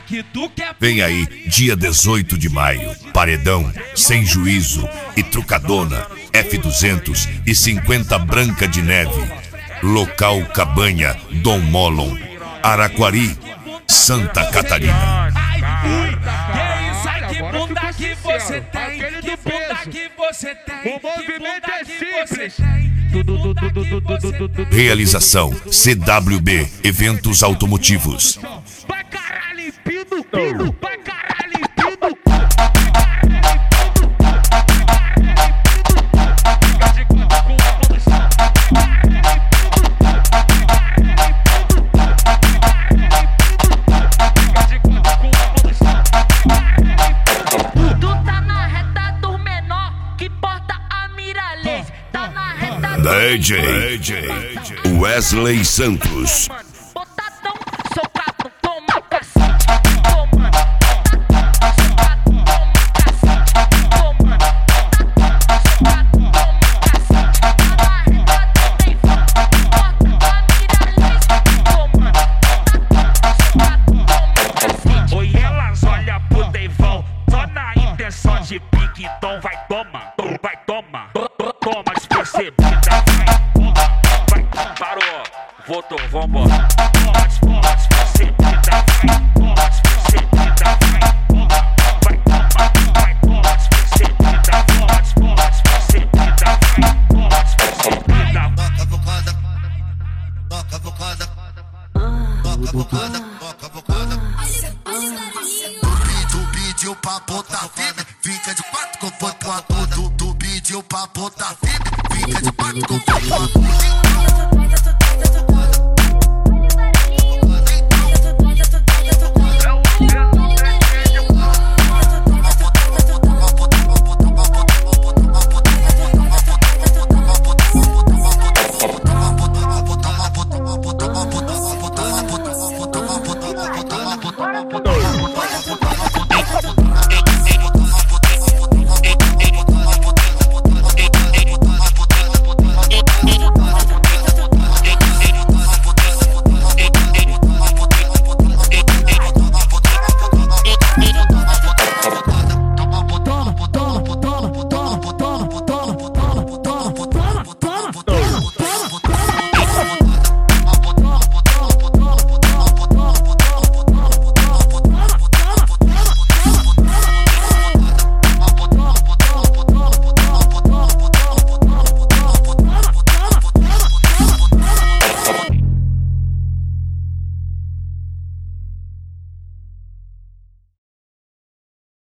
Vem aí, dia 18 de maio, Paredão, Sem Juízo e Trucadona, F200 e 50 Branca de Neve. Local Cabanha, Dom Molon, Araquari, Santa Catarina. Que bunda que você tem, que bunda que você tem. O movimento é simples. Realização CWB Eventos Automotivos. Vai caralho, pino, pino, vai caralho, pino. DJ Wesley Santos. Botadão, socado, toma cacete, toma. Socado, toma cacete, toma. Socado, toma cacete. Na marretada tem fã, porta a mira toma. Socado, toma cacete. Oi, elas olham pro Deivão, só na intenção de pique, então vai toma, vai toma. Toma despercebida, vai, parou, voltou, vambora. Toma despercebida, vai, toma despercebida, vai, toma despercebida, toma despercebida, vai, toma despercebida. Boca bocada, boca bocada, boca bocada, boca bocada. Tu pediu pra botar firme, fica de quatro com foi com a tudo. Tu pediu pra botar firme, fica de quatro com foi com a tudo.